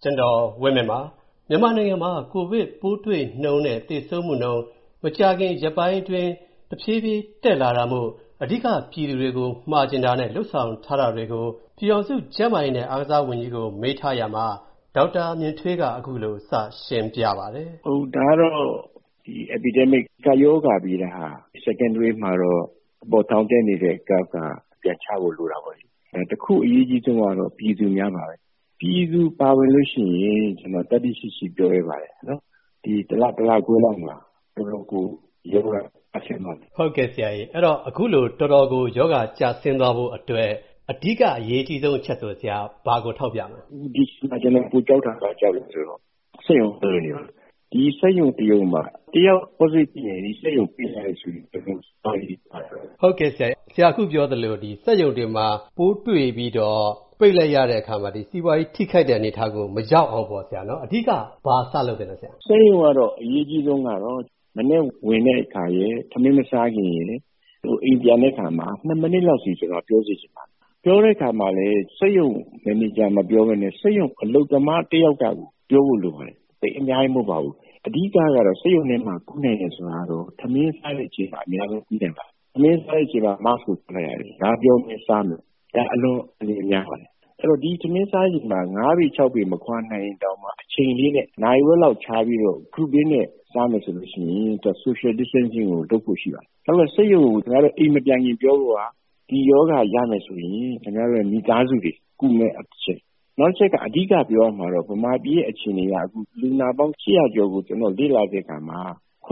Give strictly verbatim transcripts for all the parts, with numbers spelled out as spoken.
ကျွန်တော်ဝင်းမြတ်ပါမြန်မာနိုင်ငံမှာကိုဗစ်ပိုးတွေ့နှုန်းနဲ့သေဆုံးမှုနှုန်းမကြာခင်ရက်ပိုင်းအတွင်းတဖြည်းဖြည်းတက်လာတာမို့အဓိကပြည်သူတွေကိုမှာကျင်တာနဲ့လှုပ်ဆောင်ထားတာတွေကိုပြည်အောင်စုကျန်းမာရေးနဲ့အားကစားဝန်ကြီးကိုမေးထားရမှာဒေါက်တာမြင့်ထွေးကအခုလိုစရှင်းပြပါတယ်။ဟုတ်ဒါတော့ဒီ epidemic ကရောဂါပြီးတာဟာ second wave မှာတော့ပေါ်ထောင်တက်နေတဲ့ curve ကပြန်ချဖို့လိုတာပေါ့လေ။အဲတခုအရေးကြီးဆုံးကတော့ပြည်သူများပါပဲ။ပြည်သူပါဝင်လို့ရှိရင်ကျွန်တော်တက်တိရှိရှိပြောရပါတယ်နော်။ဒီတလားတလားကိုလောက်မှာတော်တော်ကိုယောဂအဆင်ပါဟုတ်ကဲ့ဆရာကြီးအဲ့တော့အခုလိုတော်တော်ကိုယောဂကျဆင်းသွားဖို့အတွက်အဓိကအရေးကြီးဆုံးအချက်ဆိုဆရာဘာကိုထောက်ပြမလဲဒီကျွန်တော်ပူကြောက်တာကကြောက်လို့ဆိုတော့စိတ်ရုံးနေပါဒီစိတ်ရုံတရုံမှာတယောက် positive ဖြစ်ရင်ဒီစိတ်ရုံပြလိုက်ဆိုရင်ကျွန်တော်စာရေးပါတယ်ဟုတ်ကဲ့ဆရာဆရာခုပြောသလိုဒီစိတ်ရုံတွေမှာပိုးတွေ့ပြီးတော့ပိတ်လိုက်ရတဲ့အခါမှာဒီစီးပွားရေးထိခိုက်တဲ့အနေအထားကိုမရောက်အောင်ပေါ့ဆရာနော်အဓိကဘာစလုပ်တယ်လဲဆရာစိတ်ရုံကတော့အရေးကြီးဆုံးကတော့မနေ့ဝင်တဲ့အခါရဲ့ထမင်းမစားခင်ရဲ့ဟိုအိမ်ပြန်တဲ့အခါမှာနှစ်မိနစ်လောက်စီကျွန်တော်ပြောစီချင်ပါတယ်ပြောတဲ့အခါမှာလည်းစိတ်ရုံမန်နေဂျာမပြောဘဲနဲ့စိတ်ရုံအလုပ်သမားတစ်ယောက်ကပြောဖို့လိုပါတယ်တိတ်အများကြီးမဟုတ်ပါဘူးအဓိကကတော့စိတ်ရုံထဲမှာကုနိုင်တယ်ဆိုတာတော့ထမင်းစားတဲ့အချိန်မှာအများဆုံးကုနိုင်ပါထမင်းစားတဲ့အချိန်မှာ mask ကိုဖလိုက်ရတယ်ဒါပြောမင်းစားမယ်ဒါအလွန်အနေများပါတယ်အဲ့တော့ဒီထမင်းစားချိန်မှာ၅ပေ၆ပေမခွာနိုင်ရင်တောင်မှအချိန်လေးနဲ့နိုင်ဝက်လောက်ခြားပြီးတော့ group လေးနဲ့စားမယ်ဆိုလို့ရှိရင် social distancing ကိုလုပ်ဖို့ရှိပါတယ်။ဒါပေမဲ့စိတ်ရုံကိုကျွန်တော်တို့အိမ်မပြန်ခင်ပြောဖို့ဟာဒီယောဂရမယ်ဆိုရင်ကျွန်တော်တို့မိသားစုတွေကုမဲ့အချက်နောက်ချက်ကအဓိကပြောရမှာတော့ဗမာပြည်ရဲ့အခြေအနေကအခုလူနာပေါင်း၈ရာကျော်ကိုကျွန်တော်လေ့လာတဲ့အခါမှာ80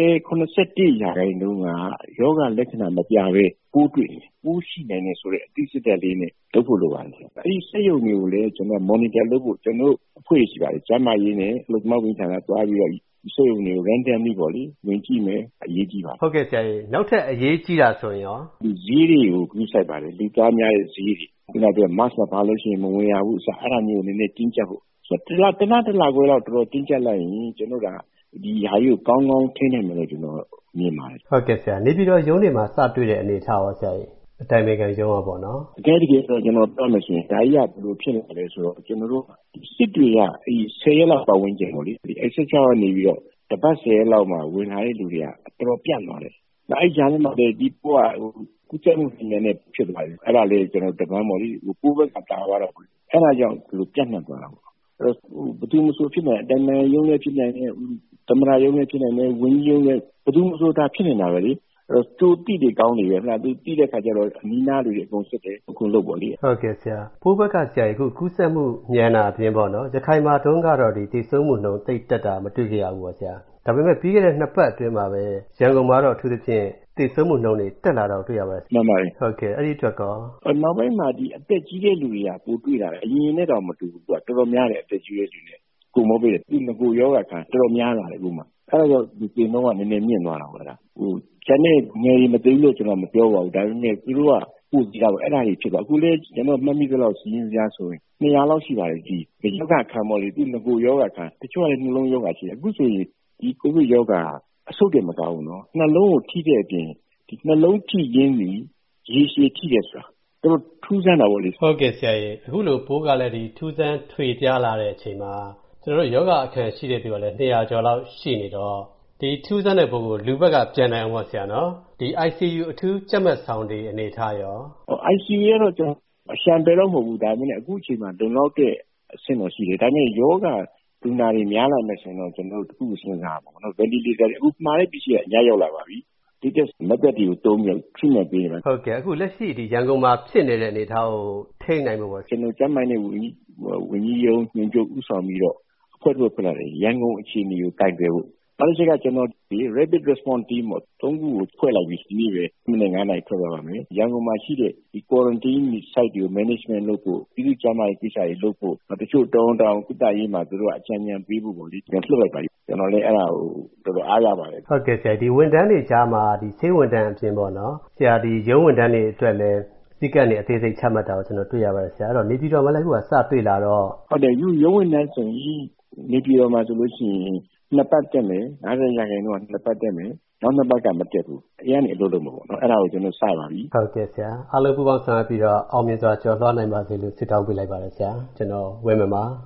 81ရာခိုင်နှုန်းကယောဂလက္ခဏာမပြဘဲပိုးတွေ့တယ်ပိုးရှိနိုင်တယ်ဆိုတဲ့အသိစိတ်ဓာတ်လေးနဲ့လုပ်ဖို့လိုပါတယ်။အဲဒီစိတ်ရုံမျိုးကိုလည်းကျွန်တော် monitor လုပ်ဖို့ကျွန်တော်အဖွဲ့ရှိပါတယ်။ကျန်းမာရေးနဲ့လူ့မောက်ဝင်ဌာနတွားပြီးတော့စိတ်ရုံတွေကို randomly ပေါ့လေဝင်ကြည့်မယ်အရေးကြီးပါဟုတ်ကဲ့ဆရာကြီးနောက်ထပ်အရေးကြီးတာဆိုရင်ရောဒီဈေးတွေကိုကူးဆိုင်ပါတယ်လူသားများရဲ့ဈေးတွေခုနကပြော mask မပါလို့ရှိရင်မဝင်ရဘူးဆိုအဲ့ဒါမျိုးနည်းနည်းတင်းကျပ်ဖို့ဆိုတလားတလားတလားကိုတော့တော်တော်တင်းကျပ်လိုက်ရင်ကျွန်တော်ကဒီဟာကြီးကိုကောင်းကောင်းထိန်းနိုင်မယ်လို့ကျွန်တော်မြင်ပါတယ်ဟုတ်ကဲ့ဆရာနေပြီးတော့ရုံးတွေမှာစတွေ့တဲ့အနေထားရောဆရာကြီးအတိုင်းအမြံရုံးပါပေါ့နော်အကယ်တကယ်ဆိုကျွန်တော်ပြောမှရှင်ဒါကြီးကဘယ်လိုဖြစ်နေလဲဆိုတော့ကျွန်တော်တို့စစ်တွေကအဲဒီဆယ်ရက်လောက်ပတ်ဝန်းကျင်ပေါ့လေဒီ exercise ကနေပြီးတော့တပတ်ဆယ်ရက်လောက်မှာဝင်လာတဲ့လူတွေကတော်တော်ပြတ်သွားတယ်။ဒါအဲ့ဂျာနဲ့မှလည်းဒီပိုးကဟိုကုချက်မှုနည်းနည်းဖြစ်သွားတယ်။အဲ့ဒါလေးကျွန်တော်တပန်းပေါ့လေဟိုပိုးဘက်ကတာသွားတော့အဲ့ဒါကြောင့်ဒီလိုပြတ်နှံ့သွားတာပေါ့။အဲ့တော့ဘယ်သူမှဆိုဖြစ်နေအတိုင်းမှရုံးနဲ့ဖြစ်နေတယ်သမရာရုံးနဲ့ဖြစ်နေတယ်ဝင်းကြီးရုံးနဲ့ဘယ်သူမှဆိုတာဖြစ်နေတာပဲလေ။အဲ့တော့တူတိတွေကောင်းနေပဲခဏသူတိတဲ့ခါကျတော့အနီးနားလူတွေအကုန်စစ်တယ်အခုလုပ်ပေါ့လေဟုတ်ကဲ့ဆရာပိုးဘက်ကဆရာအခုကူးစက်မှုညံတာအပြင်ပေါ့နော်ရခိုင်မှာတုန်းကတော့ဒီတိစုံမှုနှုန်းတိတ်တက်တာမတွေ့ကြရဘူးပေါ့ဆရာဒါပေမဲ့ပြီးခဲ့တဲ့နှစ်ပတ်အတွင်းမှာပဲရန်ကုန်မှာတော့အထူးသဖြင့်တိစုံမှုနှုန်းတွေတက်လာတော့တွေ့ရပါတယ်မှန်ပါတယ်ဟုတ်ကဲ့အဲ့ဒီအတွက်ကောနောက်ပိုင်းမှာဒီအသက်ကြီးတဲ့လူတွေကပိုတွေ့လာတယ်အရင်နဲ့တော့မတူဘူးသူကတော်တော်များတယ်အသက်ကြီးတဲ့လူတွေကိုမောပေးတယ်ဒီငကိုယောဂခံတော်တော်များလာတယ်အခုမှအဲ့ဒါကြောင့်ဒီပြင်တော့ကနည်းနည်းမြင့်သွားတာပေါ့လားဟိုကျန်တဲ့ငယ်ရီမသိဘူးလို့ကျွန်တော်မပြောပါဘူးဒါပေမဲ့သူတို့ကပိုကြည့်တာပေါ့အဲ့ဒါကြီးဖြစ်သွားအခုလေကျွန်တော်မှတ်မိသလောက်စီးရင်စရာဆိုရင်နှစ်ရာလောက်ရှိပါတယ်ဒီယောဂခံမော်လေဒီငကိုယောဂခံတချို့ကလည်းနှလုံးယောဂရှိတယ်အခုဆိုရင်ဒီကိုဗစ်ယောဂအဆုတ်တယ်မကောင်းဘူးနော်နှလုံးကိုထိတဲ့အပြင်ဒီနှလုံးထိရင်းပြီးရေရှည်ထိတယ်ဆိုတာတို့ထူးဆန်းတာပေါ့လေဟုတ်ကဲ့ဆရာကြီးအခုလိုပိုးကလည်းဒီထူးဆန်းထွေပြားလာတဲ့အချိန်မှာကျွန်တော်တို့ယောဂအခန်းရှိတဲ့သူကလည်းနှစ်ရာကျော်လောက်ရှိနေတော့ဒီထူးဆန်းတဲ့ပိုးကိုလူဘက်ကပြန်နိုင်အောင်ပါဆရာနော်ဒီ I C U အထူးကြက်မှတ်ဆောင်တွေအနေထားရောဟို I C U ရောကျွန်တော်အရှံပဲတော့မဟုတ်ဘူးဒါပေမဲ့အခုချိန်မှာလုံလောက်တဲ့အဆင့်တော့ရှိတယ်ဒါပေမဲ့ယောဂလူနာတွေများလာမယ်ဆိုရင်တော့ကျွန်တော်တို့တခုစဉ်းစားပါဘောနော် ventilator အခုမှားတဲ့ပစ္စည်းကအများရောက်လာပါပြီဒီတက်မက်သက်တွေကိုတုံးပြီး treatment ပေးနေမှာဟုတ်ကဲ့အခုလက်ရှိဒီရန်ကုန်မှာဖြစ်နေတဲ့အနေအထားကိုထိန်းနိုင်မှာပေါ့ကျွန်တော်ကျမ်းမိုင်းနဲ့ဝင်ကြီးဝင်ကြီးရုံးညွှန်ချုပ်ဥဆောင်ပြီးတော့အဖွဲ့ထုတ်ပြလာတယ်ရန်ကုန်အခြေအနေကိုတိုင်တယ်ဖို့အဲ့ဒီကကျွန်တော်ဒီ rapid response team ကိုသုံးခုကိုဖွဲ့လိုက်ပြီးဒီနေ့ပဲမိနစ်ငါးနာရီထွက်သွားပါမယ်ရန်ကုန်မှာရှိတဲ့ဒီ quarantine site တွေကို management လုပ်ဖို့ပြည်သူ့ကျန်းမာရေးကိစ္စတွေလုပ်ဖို့တချို့တောင်းတောင်းကုသရေးမှာသူတို့အကြံဉာဏ်ပေးဖို့ပေါ့လေကျွန်တော်လှုပ်လိုက်ပါပြီကျွန်တော်လည်းအဲ့ဒါကိုတော်တော်အားရပါတယ်ဟုတ်ကဲ့ဆရာဒီဝန်ထမ်းတွေကြားမှာဒီဆေးဝန်ထမ်းအပြင်ပေါ့နော်ဆရာဒီရုံးဝန်ထမ်းတွေအတွက်လည်းစီကံနေအသေးစိတ်ချမှတ်တာကိုကျွန်တော်တွေ့ရပါတယ်ဆရာအဲ့တော့နေပြည်တော်မှာလည်းခုကစတွေ့လာတော့ဟုတ်တယ်ရုံးဝန်ထမ်းဆိုရင်နေပြည်တော်မှာဆိုလို့ရှိရင်နှစ်ပတ်တက်မယ်၅၀ရာခိုင်နှုန်းကနှစ်ပတ်တက်မယ်နောက်နှစ်ပတ်ကမတက်ဘူးအရင်ကနေအလုပ်လုပ်မှာပေါ့နော်အဲ့ဒါကိုကျွန်တော်စပါပြီဟုတ်ကဲ့ဆရာအားလုံးပူးပေါင်းဆောင်ရွက်ပြီးတော့အောင်မြင်စွာကျော်လွှားနိုင်ပါစေလို့ဆုတောင်းပေးလိုက်ပါတယ်ဆရာကျွန်တော်ဝင်းမပါ